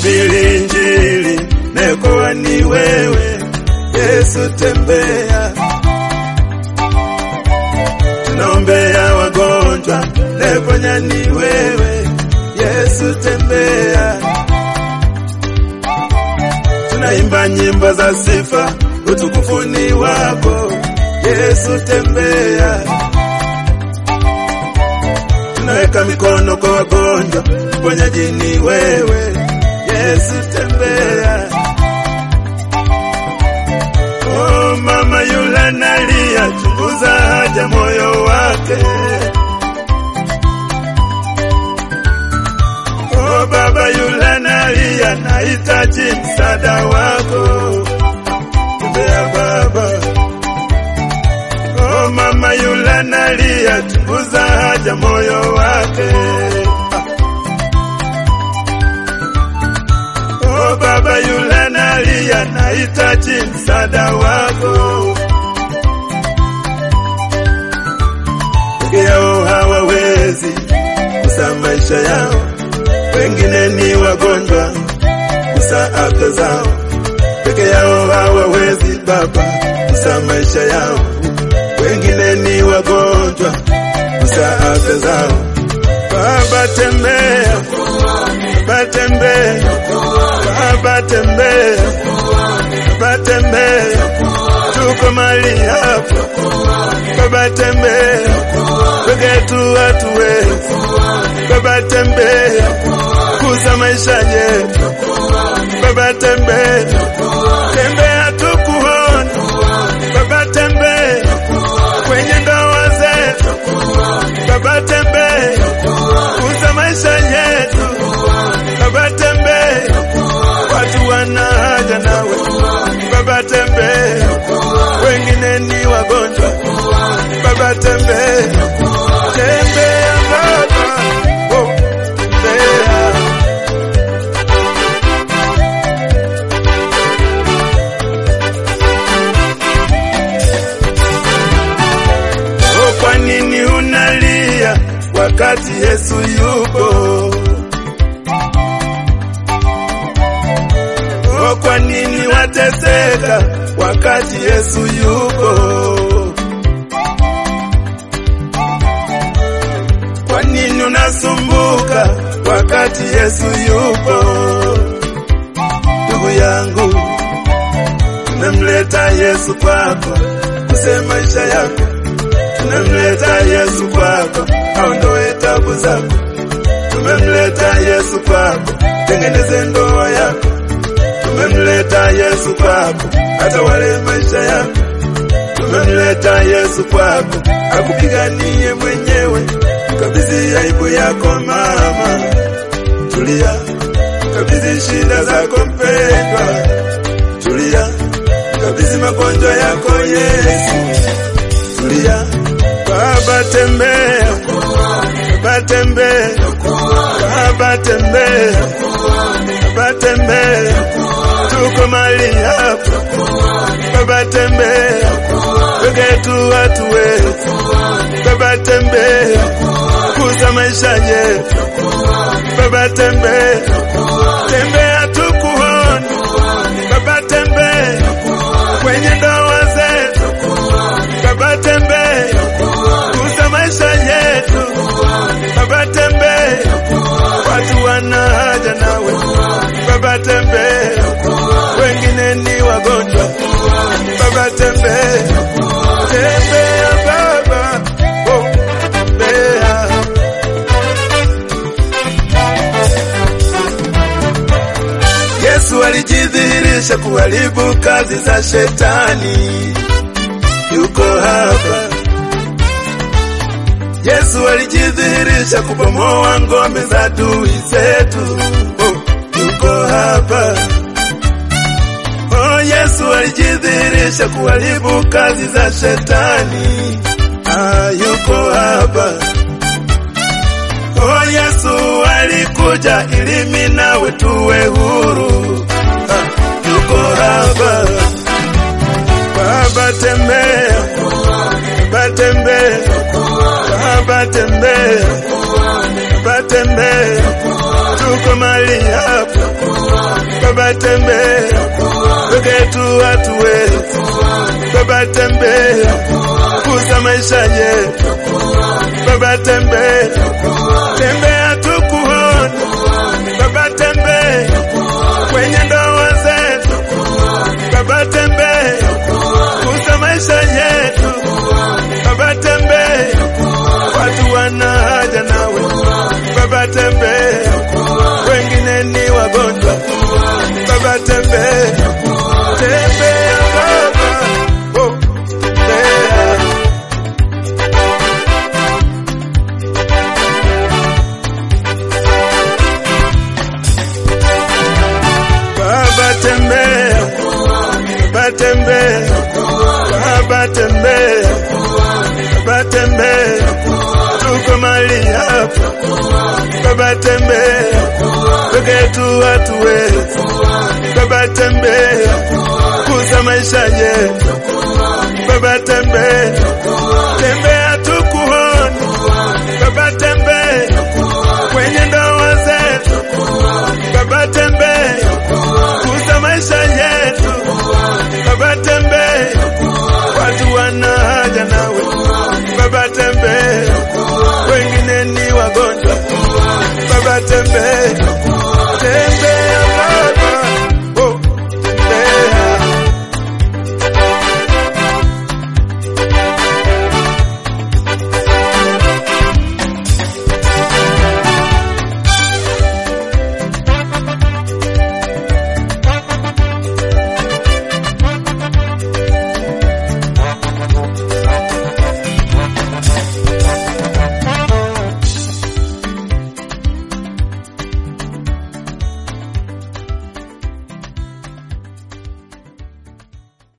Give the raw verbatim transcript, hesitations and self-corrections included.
kuhubiri Injili, nekoa ni wewe Yesu tembea. Tunaombea wagonjwa, neponya ni wewe Yesu tembea. Tunaimba nyimbo za sifa, utukufu ni wako Yesu tembea. Tunaweka mikono kwa wagonjwa, mponyaji ni wewe Yesu tembea. Oh, mama yule analia, chunguza haja moyo wake. Oh, baba yule analia, nahitaji msaada wako. Tembea baba. Oh, mama yule analia, chunguza haja moyo wake. Oh, baba yule analia, nahitaji msaada wako. Peke yao hawawezi kusa maisha yao, wengine ni wagonjwa kusa afya zao. Peke yao hawawezi baba kusa maisha yao, wengine ni wagonjwa kusa afya zao. Baba tembea, baba tembea, baba tembea, baba tembea, tuko mali hapa. Baba tembea, peke tu watu wetu. Baba tembea, kusa maisha yetu. Baba tembea, tembea tukuone. Baba tembea, kwenye ndoa zetu. Baba tembea, kusa maisha yetu. Baba tembea, watu wana haja nawe. Baba tembea, wengine ni wagonjwa. Baba tembea, tembea baba, oh, tembea. Oh, kwa nini unalia wakati Yesu yupo? Oh, kwa nini wateseka wakati Yesu yupo? Kwa nini unasumbuka wakati Yesu yupo? Ndugu yangu, tumemleta Yesu kwako, kusema maisha yako. Tumemleta Yesu kwako, aondoe tabu zako. Tumemleta Yesu kwako, tengeneze ndoa yako. Tumemleta Yesu kwako, atawale maisha yako. Tumemleta Yesu kwako, akupiganie mwenyewe. Kabidhi aibu yako mama, tulia. Kabidhi shida zako mpendwa, tulia. Kabidhi magonjwa yako Yesu, tulia. Baba tembea, baba tembea, baba tembea, baba tembea, tuko mali hapa. Baba tembea, peke tu watu wetu. Baba tembea, kusa maisha yetu. Baba tembea, tembea tukuone. Baba tembea, kwenye ndoa zetu. Baba tembea, kusa maisha yetu. Baba tembea, watu wana haja nawe. Baba tembea, wengine ni wagonjwa. Baba tembea, tembea baba, oh, tembea. Yesu alijidhihirisha kuharibu kazi za shetani, yuko hapa. Yesu alijidhihirisha kubomoa ngome za adui zetu, oh, yuko hapa. Oh, Yesu alijidhihirisha kuharibu kazi za shetani, ah, yuko hapa. Oh, Yesu alikuja ili mimi nawe tuwe huru, ah, yuko hapa. Baba tembea, Baba tembea, Baba tembea, Baba tembea, tuko mali hapa. Baba tembea, peke tu watu wetu. Baba tembea, kuza maisha yetu. Baba tembea, tembea tukuone. Baba tembea, kwenye ndoa zetu. Baba tembea, kuza maisha yetu. Baba tembea, watu wana haja nawe. Baba tembea, wengine ni wagonjwa. Baba tembea, tembea baba, oh, tembea. Baba tembea, Baba tembea, Baba tembea, Baba tembea, tuko mali hapa. Baba tembea, peke tu watu wetu. Baba tembea, kuza maisha yetu. Baba tembea,